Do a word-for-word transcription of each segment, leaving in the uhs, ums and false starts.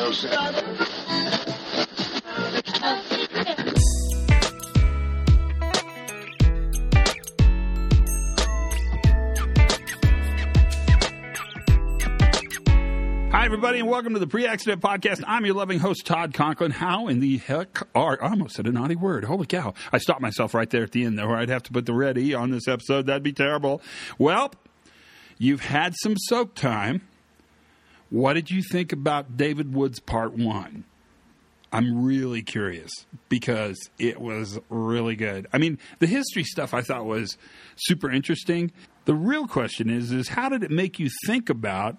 Hi, everybody, and welcome to the Pre-Accident Podcast. I'm your loving host, Todd Conklin. How in the heck are... I almost said a naughty word. Holy cow. I stopped myself right there at the end, though, or I'd have to put the red E on this episode. That'd be terrible. Well, you've had some soak time. What did you think about David Woods Part one? I'm really curious because it was really good. I mean, the history stuff I thought was super interesting. The real question is, is how did it make you think about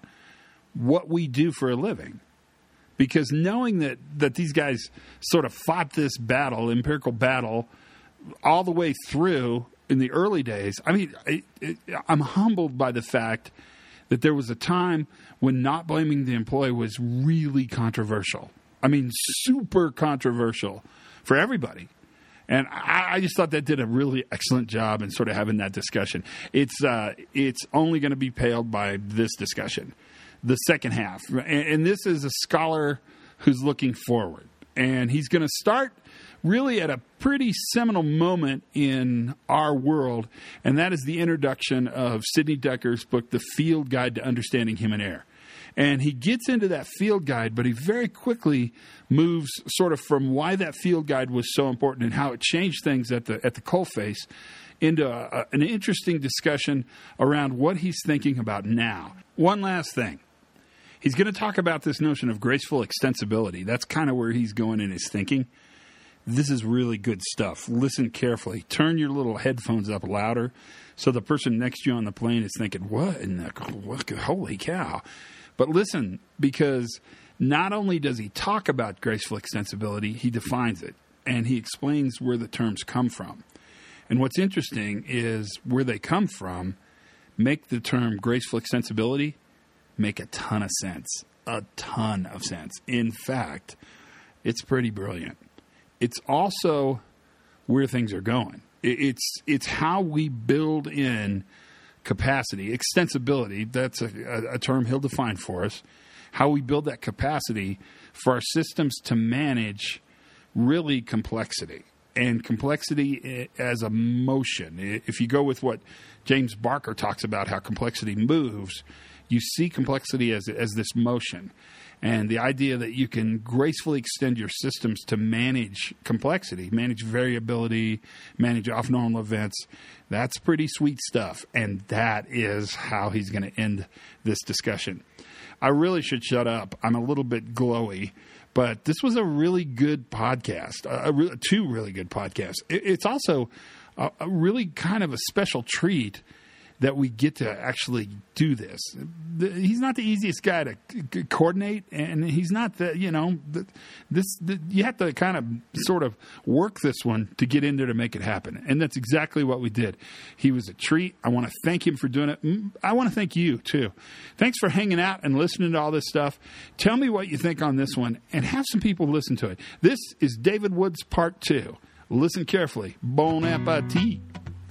what we do for a living? Because knowing that, that these guys sort of fought this battle, empirical battle, all the way through in the early days, I mean, it, it, I'm humbled by the fact that there was a time when not blaming the employee was really controversial. I mean, super controversial for everybody. And I, I just thought that did a really excellent job in sort of having that discussion. It's uh, it's only going to be paled by this discussion. The second half. And, and this is a scholar who's looking forward. And he's going to start really at a pretty seminal moment in our world, and that is the introduction of Sidney Decker's book, The Field Guide to Understanding Human Error. And he gets into that field guide, but he very quickly moves sort of from why that field guide was so important and how it changed things at the at the coalface into a, a, an interesting discussion around what he's thinking about now. One last thing. He's going to talk about this notion of graceful extensibility. That's kind of where he's going in his thinking. This is really good stuff. Listen carefully. Turn your little headphones up louder so the person next to you on the plane is thinking, what in the, what, holy cow. But listen, because not only does he talk about graceful extensibility, he defines it, and he explains where the terms come from. And what's interesting is where they come from make the term graceful extensibility make a ton of sense, a ton of sense. In fact, it's pretty brilliant. It's also where things are going. It's it's how we build in capacity, extensibility. That's a, a, a term he'll define for us. How we build that capacity for our systems to manage really complexity. And complexity as a motion. If you go with what James Barker talks about, how complexity moves, you see complexity as as this motion. And the idea that you can gracefully extend your systems to manage complexity, manage variability, manage off-normal events, that's pretty sweet stuff. And that is how he's going to end this discussion. I really should shut up. I'm a little bit glowy. But this was a really good podcast, a, a, two really good podcasts. It, it's also a, a really kind of a special treat that we get to actually do this. The, he's not the easiest guy to c- coordinate, and he's not the, you know, the, this, the, you have to kind of sort of work this one to get in there to make it happen. And that's exactly what we did. He was a treat. I want to thank him for doing it. I want to thank you, too. Thanks for hanging out and listening to all this stuff. Tell me what you think on this one, and have some people listen to it. This is David Woods Part two. Listen carefully. Bon appetit.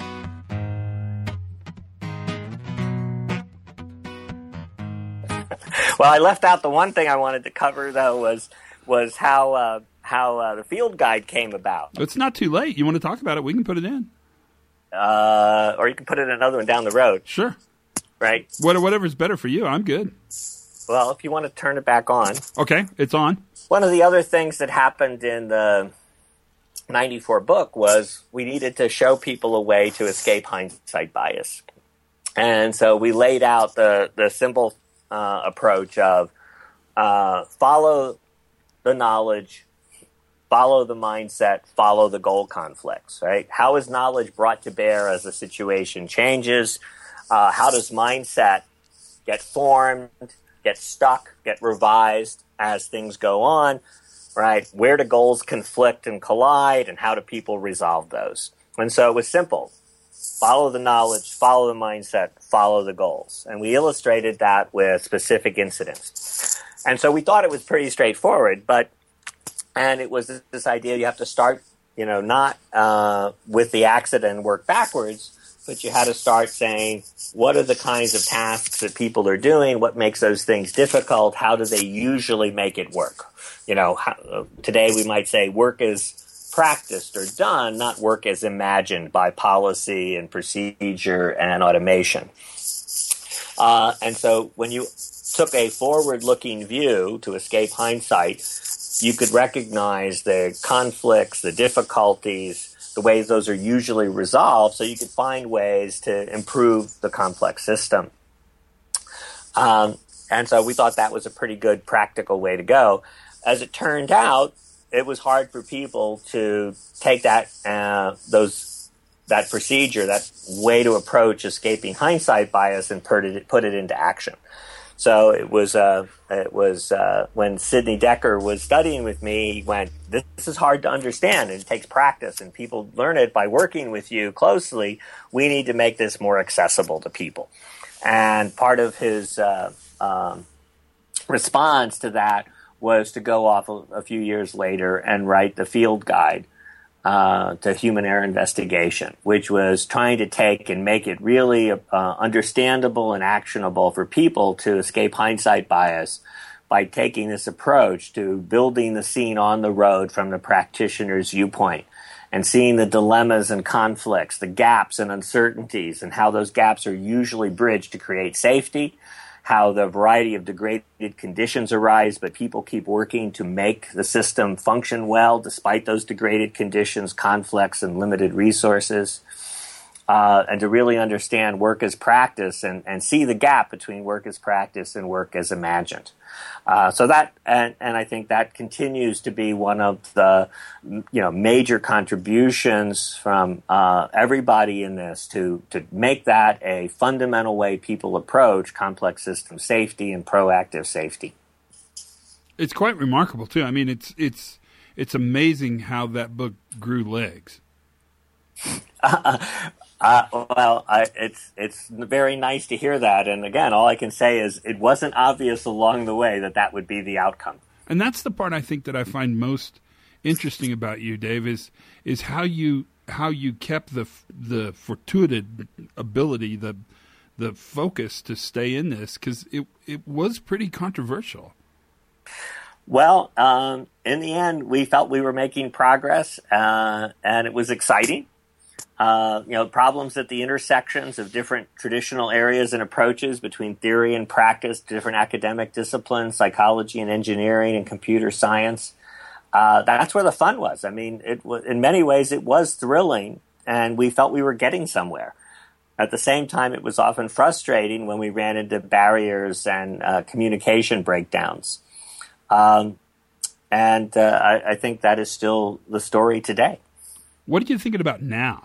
Well, I left out the one thing I wanted to cover, though, was was how uh, how uh, the field guide came about. It's not too late. You want to talk about it? We can put it in. Uh, or you can put it in another one down the road. Sure. Right? What, whatever's better for you. I'm good. Well, if you want to turn it back on. Okay, it's on. One of the other things that happened in the ninety-four book was we needed to show people a way to escape hindsight bias. And so we laid out the, the simple Uh, approach of uh, follow the knowledge, follow the mindset, follow the goal conflicts, right? How is knowledge brought to bear as the situation changes? Uh, how does mindset get formed, get stuck, get revised as things go on, right? Where do goals conflict and collide, and how do people resolve those? And so it was simple. Follow the knowledge, follow the mindset, follow the goals. And we illustrated that with specific incidents. And so we thought it was pretty straightforward, but, and it was this, this idea you have to start, you know, not uh, with the accident and work backwards, but you had to start saying, what are the kinds of tasks that people are doing? What makes those things difficult? How do they usually make it work? You know, how, today we might say work is practiced or done, not work as imagined by policy and procedure and automation. Uh, and so when you took a forward-looking view to escape hindsight, you could recognize the conflicts, the difficulties, the ways those are usually resolved, so you could find ways to improve the complex system. Um, and so we thought that was a pretty good practical way to go. As it turned out, it was hard for people to take that uh, those that procedure, that way to approach escaping hindsight bias, and put it put it into action. So it was uh, it was uh, when Sidney Dekker was studying with me, he went, this is hard to understand, and it takes practice, and people learn it by working with you closely. We need to make this more accessible to people. And part of his uh, um, response to that was to go off a, a few years later and write the field guide Uh, to human error investigation, which was trying to take and make it really uh, understandable and actionable for people to escape hindsight bias by taking this approach to building the scene on the road from the practitioner's viewpoint and seeing the dilemmas and conflicts, the gaps and uncertainties, and how those gaps are usually bridged to create safety, how the variety of degraded conditions arise, but people keep working to make the system function well despite those degraded conditions, conflicts, and limited resources, uh, and to really understand work as practice and, and see the gap between work as practice and work as imagined. Uh, so that, and, and I think that continues to be one of the, you know, major contributions from uh, everybody in this to to make that a fundamental way people approach complex system safety and proactive safety. It's quite remarkable too. I mean, it's it's it's amazing how that book grew legs. Uh, uh, well, I, it's it's very nice to hear that. And again, all I can say is it wasn't obvious along the way that that would be the outcome. And that's the part I think that I find most interesting about you, Dave, is is how you how you kept the the fortuitous ability, the the focus to stay in this, because it it was pretty controversial. Well, um, in the end, we felt we were making progress, uh, and it was exciting. Uh, you know, problems at the intersections of different traditional areas and approaches between theory and practice, different academic disciplines, psychology and engineering and computer science. Uh, that's where the fun was. I mean, it was, in many ways, it was thrilling, and we felt we were getting somewhere. At the same time, it was often frustrating when we ran into barriers and uh, communication breakdowns. Um, and uh, I, I think that is still the story today. What are you thinking about now?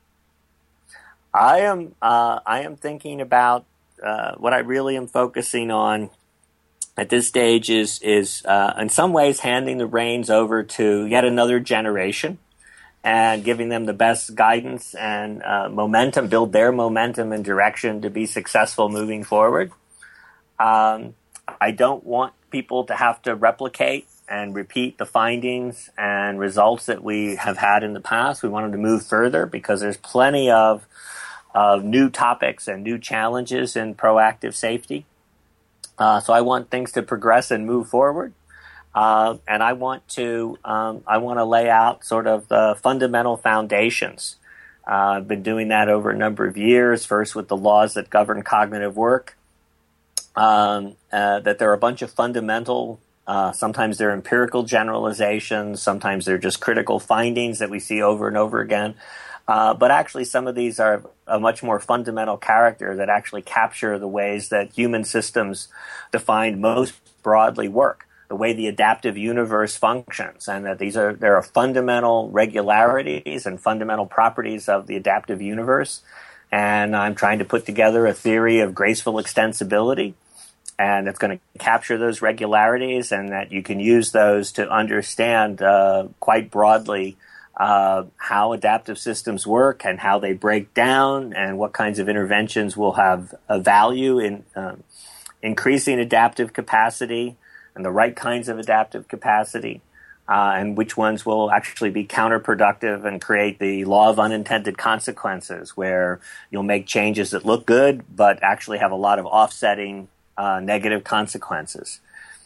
I am uh, I am thinking about uh, what I really am focusing on at this stage is is uh, in some ways handing the reins over to yet another generation and giving them the best guidance and uh, momentum, build their momentum and direction to be successful moving forward. Um, I don't want people to have to replicate and repeat the findings and results that we have had in the past. We wanted to move further because there's plenty of of new topics and new challenges in proactive safety. Uh, so I want things to progress and move forward. Uh, and I want to um, I want to lay out sort of the fundamental foundations. Uh, I've been doing that over a number of years, first with the laws that govern cognitive work, um, uh, that there are a bunch of fundamental, uh, sometimes they're empirical generalizations, sometimes they're just critical findings that we see over and over again. Uh, but actually, some of these are a much more fundamental character that actually capture the ways that human systems defined most broadly work, the way the adaptive universe functions, and that these are there are fundamental regularities and fundamental properties of the adaptive universe. And I'm trying to put together a theory of graceful extensibility, and it's going to capture those regularities, and that you can use those to understand uh, quite broadly Uh, how adaptive systems work and how they break down and what kinds of interventions will have a value in um, increasing adaptive capacity and the right kinds of adaptive capacity, uh, and which ones will actually be counterproductive and create the law of unintended consequences, where you'll make changes that look good but actually have a lot of offsetting uh, negative consequences.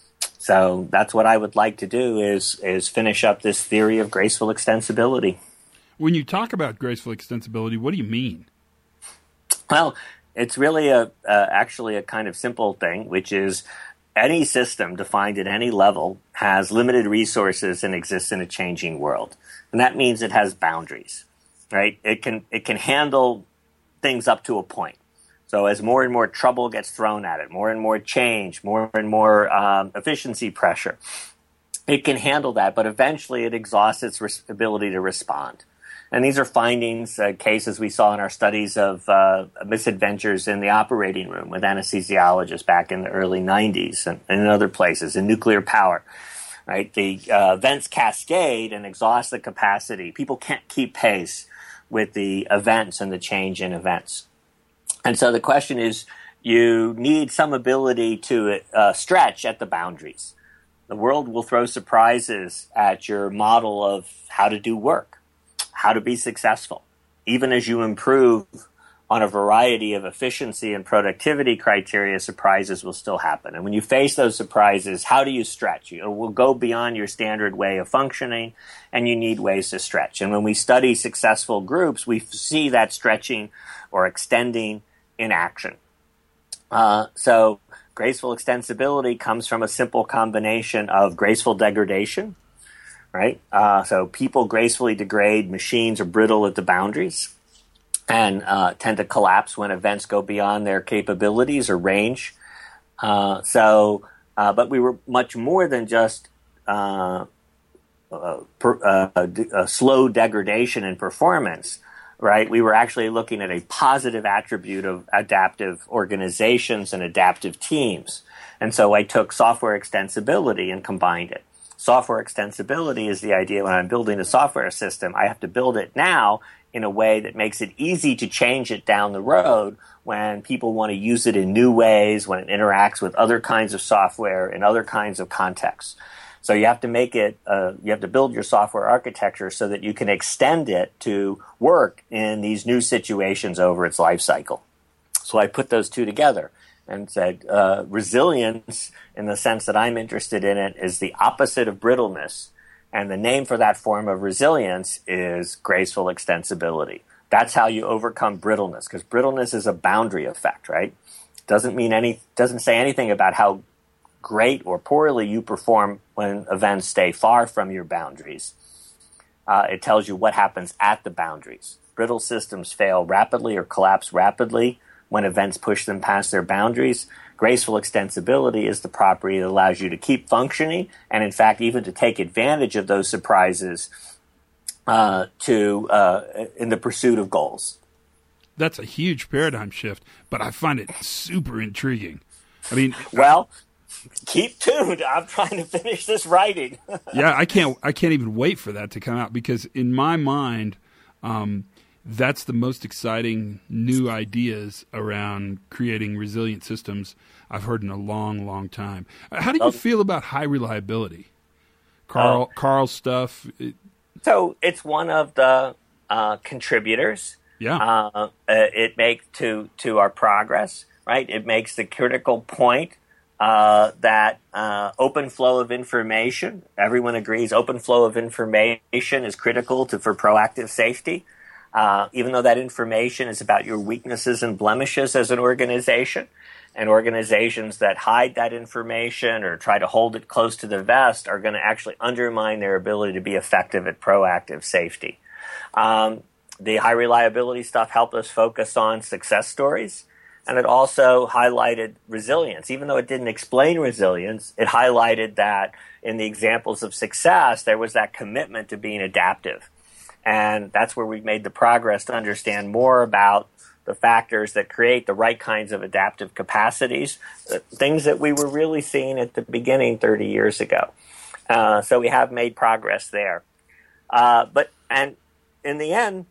So that's what I would like to do is is finish up this theory of graceful extensibility. When you talk about graceful extensibility, what do you mean? Well, it's really a uh, actually a kind of simple thing, which is any system defined at any level has limited resources and exists in a changing world. And that means it has boundaries, right? It can it can handle things up to a point. So as more and more trouble gets thrown at it, more and more change, more and more um, efficiency pressure, it can handle that, but eventually it exhausts its res- ability to respond. And these are findings, uh, cases we saw in our studies of uh, misadventures in the operating room with anesthesiologists back in the early nineties and, and in other places, in nuclear power. Right? The uh, events cascade and exhaust the capacity. People can't keep pace with the events and the change in events. And so the question is, you need some ability to uh, stretch at the boundaries. The world will throw surprises at your model of how to do work, how to be successful. Even as you improve on a variety of efficiency and productivity criteria, surprises will still happen. And when you face those surprises, how do you stretch? It will go beyond your standard way of functioning, and you need ways to stretch. And when we study successful groups, we see that stretching or extending in action. Uh, so graceful extensibility comes from a simple combination of graceful degradation, right? Uh, so people gracefully degrade, machines are brittle at the boundaries and uh, tend to collapse when events go beyond their capabilities or range. Uh, so, uh, but we were much more than just uh, uh, per, uh, uh, slow degradation in performance. Right, we were actually looking at a positive attribute of adaptive organizations and adaptive teams. And so I took software extensibility and combined it. Software extensibility is the idea when I'm building a software system, I have to build it now in a way that makes it easy to change it down the road when people want to use it in new ways, when it interacts with other kinds of software in other kinds of contexts. So you have to make it, uh, you have to build your software architecture so that you can extend it to work in these new situations over its life cycle. So I put those two together and said uh, resilience, in the sense that I'm interested in it, is the opposite of brittleness. And the name for that form of resilience is graceful extensibility. That's how you overcome brittleness, because brittleness is a boundary effect, right? Doesn't mean any, doesn't say anything about how great or poorly you perform when events stay far from your boundaries. Uh, it tells you what happens at the boundaries. Brittle systems fail rapidly or collapse rapidly when events push them past their boundaries. Graceful extensibility is the property that allows you to keep functioning and, in fact, even to take advantage of those surprises uh, to uh, in the pursuit of goals. That's a huge paradigm shift, but I find it super intriguing. I mean, well, keep tuned. I'm trying to finish this writing. yeah, I can't. I can't even wait for that to come out, because in my mind, um, that's the most exciting new ideas around creating resilient systems I've heard in a long, long time. How do you oh. feel about high reliability, Carl? Oh. Carl's stuff. It, so it's one of the uh, contributors. Yeah, uh, it makes to to our progress. Right, it makes the critical point. Uh, that uh, open flow of information, everyone agrees open flow of information is critical to for proactive safety, uh, even though that information is about your weaknesses and blemishes as an organization. And organizations that hide that information or try to hold it close to the vest are going to actually undermine their ability to be effective at proactive safety. Um, the high reliability stuff helped us focus on success stories. And it also highlighted resilience. Even though it didn't explain resilience, it highlighted that in the examples of success, there was that commitment to being adaptive. And that's where we've made the progress to understand more about the factors that create the right kinds of adaptive capacities, things that we were really seeing at the beginning thirty years ago. Uh, so we have made progress there. Uh, but and in the end,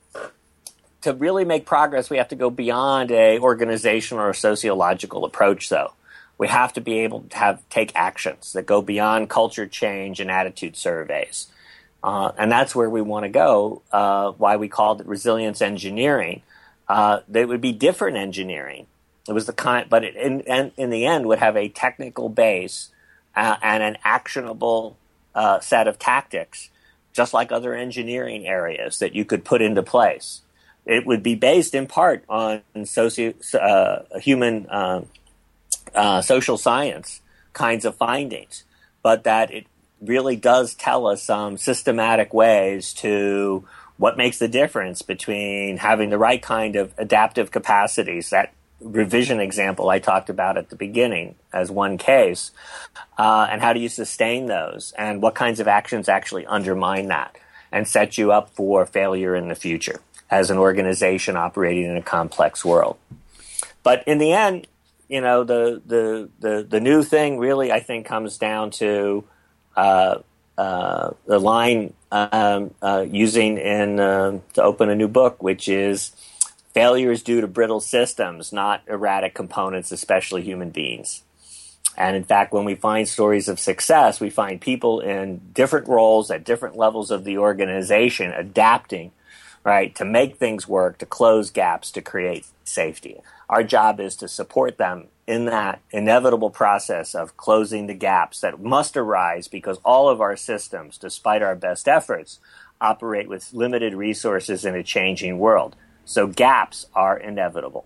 to really make progress, we have to go beyond a organizational or sociological approach, though. We have to be able to have take actions that go beyond culture change and attitude surveys. Uh, and that's where we want to go, uh, why we called it resilience engineering. Uh, they would be different engineering. It was the kind, but it, in, in, in the end would have a technical base uh, and an actionable uh, set of tactics, just like other engineering areas that you could put into place. It would be based in part on socio, uh, human uh, uh, social science kinds of findings, but that it really does tell us some systematic ways to what makes the difference between having the right kind of adaptive capacities, that revision example I talked about at the beginning as one case, uh, and how do you sustain those, and what kinds of actions actually undermine that and set you up for failure in the future as an organization operating in a complex world. But in the end, you know, the the the, the new thing really, I think, comes down to uh, uh, the line um, uh, using in uh, to open a new book, which is failure is due to brittle systems, not erratic components, especially human beings. And in fact, when we find stories of success, we find people in different roles at different levels of the organization adapting, right, to make things work, to close gaps, to create safety. Our job is to support them in that inevitable process of closing the gaps that must arise because all of our systems, despite our best efforts, operate with limited resources in a changing world. So gaps are inevitable.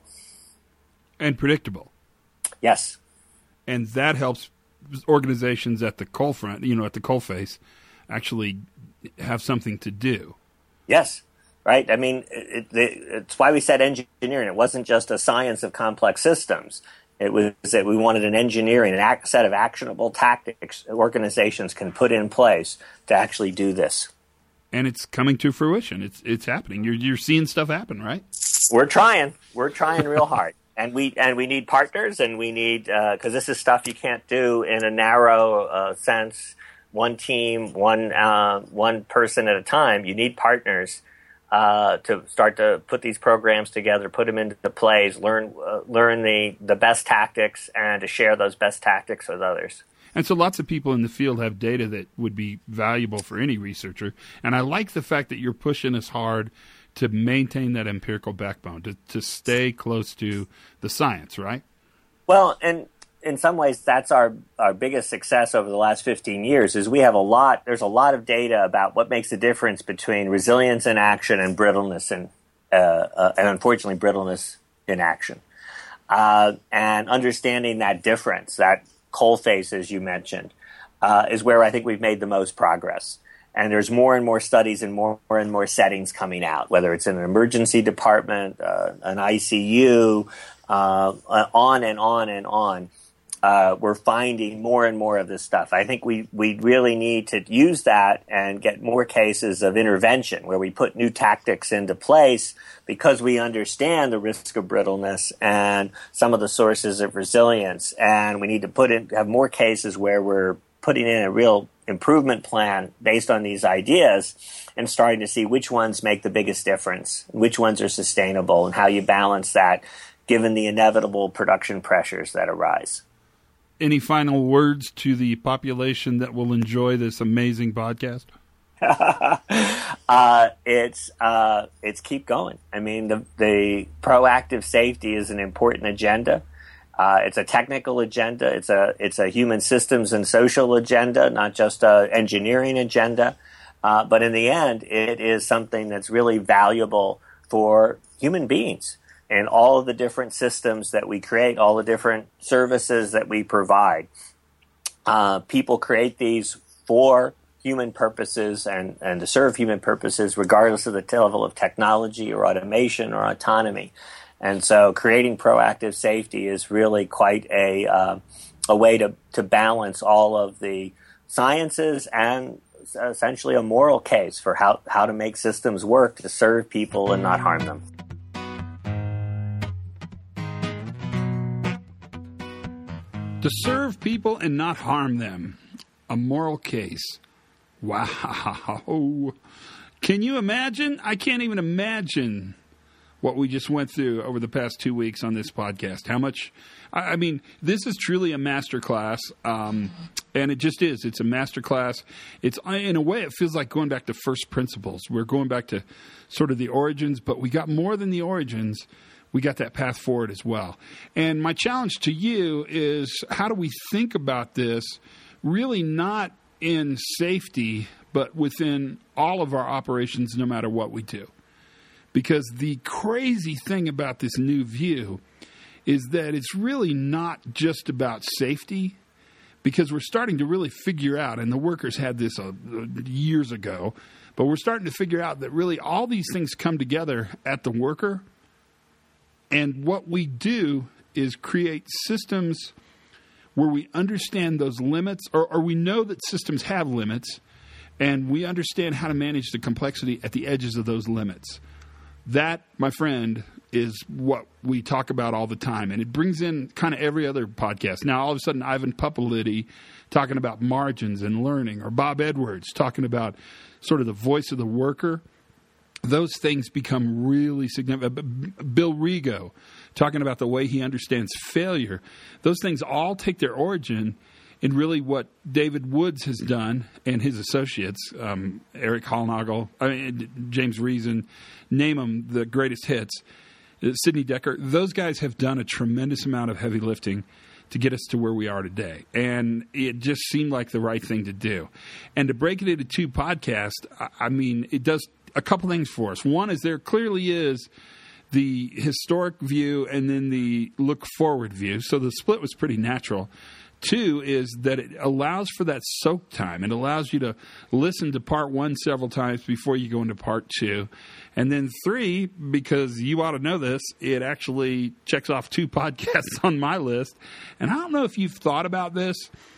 And predictable. Yes. And that helps organizations at the coalfront, you know, at the coalface, actually have something to do. Yes. Right? I mean, it, it, it's why we said engineering. It wasn't just a science of complex systems. It was that we wanted an engineering, an act, set of actionable tactics organizations can put in place to actually do this. And it's coming to fruition. It's it's happening. You're you're seeing stuff happen, right? We're trying. We're trying real hard, and we and we need partners, and we need because uh, this is stuff you can't do in a narrow uh, sense. One team, one uh, one person at a time. You need partners uh, to start to put these programs together, put them into plays, learn uh, learn the the best tactics, and to share those best tactics with others. And so lots of people in the field have data that would be valuable for any researcher. And I like the fact that you're pushing us hard to maintain that empirical backbone, to, to stay close to the science, right? Well, and in some ways, that's our, our biggest success over the last fifteen years is we have a lot, there's a lot of data about what makes the difference between resilience in action and brittleness in, uh, uh, and unfortunately brittleness in action. Uh, and understanding that difference, that coalface, as you mentioned, uh, is where I think we've made the most progress. And there's more and more studies and more and more settings coming out, whether it's in an emergency department, uh, an I C U, uh, on and on and on. Uh, we're finding more and more of this stuff. I think we, we really need to use that and get more cases of intervention where we put new tactics into place because we understand the risk of brittleness and some of the sources of resilience. And we need to put in, have more cases where we're putting in a real improvement plan based on these ideas and starting to see which ones make the biggest difference, which ones are sustainable, and how you balance that given the inevitable production pressures that arise. Any final words to the population that will enjoy this amazing podcast? uh, it's uh, it's keep going. I mean, the, the proactive safety is an important agenda. Uh, it's a technical agenda. It's a it's a human systems and social agenda, not just a engineering agenda. Uh, but in the end, it is something that's really valuable for human beings. And all of the different systems that we create, all the different services that we provide. Uh, people create these for human purposes and, and to serve human purposes, regardless of the level of technology or automation or autonomy. And so creating proactive safety is really quite a uh, a way to, to balance all of the sciences and essentially a moral case for how, how to make systems work to serve people and not harm them. To serve people and not harm them. A moral case. Wow. Can you imagine? I can't even imagine what we just went through over the past two weeks on this podcast. How much, I, I mean, this is truly a masterclass, um, and it just is. It's a masterclass. It's, in a way, it feels like going back to first principles. We're going back to sort of the origins, but we got more than the origins. We got that path forward as well. And my challenge to you is, how do we think about this really not in safety, but within all of our operations, no matter what we do? Because the crazy thing about this new view is that it's really not just about safety, because we're starting to really figure out, and the workers had this uh, years ago, but we're starting to figure out that really all these things come together at the worker. And what we do is create systems where we understand those limits, or, or we know that systems have limits, and we understand how to manage the complexity at the edges of those limits. That, my friend, is what we talk about all the time. And it brings in kind of every other podcast. Now, all of a sudden, Ivan Pupolitti talking about margins and learning, or Bob Edwards talking about sort of the voice of the worker. Those things become really significant. Bill Rigo talking about the way he understands failure. Those things all take their origin in really what David Woods has done and his associates, um, Eric Hollnagel, I mean, James Reason, name them, the greatest hits, uh, Sidney Dekker. Those guys have done a tremendous amount of heavy lifting to get us to where we are today. And it just seemed like the right thing to do. And to break it into two podcasts, I, I mean, it does a couple things for us. One is there clearly is the historic view and then the look forward view. So the split was pretty natural. Two is that it allows for that soak time. It allows you to listen to part one several times before you go into part two. And then three, because you ought to know this, it actually checks off two podcasts on my list. And I don't know if you've thought about this,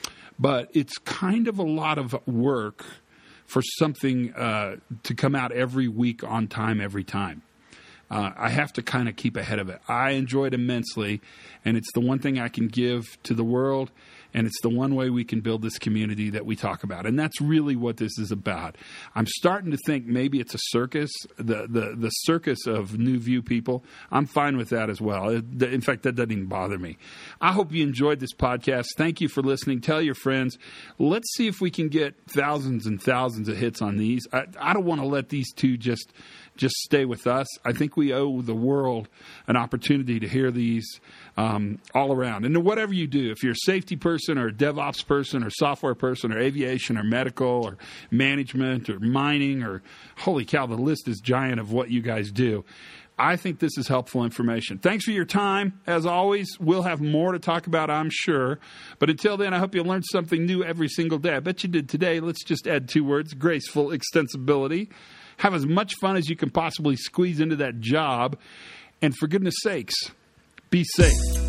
but it's kind of a lot of work for something uh, to come out every week on time, every time. Uh, I have to kind of keep ahead of it. I enjoy it immensely, and it's the one thing I can give to the world, and it's the one way we can build this community that we talk about. And that's really what this is about. I'm starting to think maybe it's a circus, the the, the circus of New View people. I'm fine with that as well. In fact, that doesn't even bother me. I hope you enjoyed this podcast. Thank you for listening. Tell your friends. Let's see if we can get thousands and thousands of hits on these. I, I don't want to let these two just... just stay with us. I think we owe the world an opportunity to hear these um, all around. And whatever you do, if you're a safety person or a DevOps person or software person or aviation or medical or management or mining or, holy cow, the list is giant of what you guys do. I think this is helpful information. Thanks for your time. As always, we'll have more to talk about, I'm sure. But until then, I hope you learned something new every single day. I bet you did today. Let's just add two words: graceful extensibility. Have as much fun as you can possibly squeeze into that job. And for goodness sakes, be safe.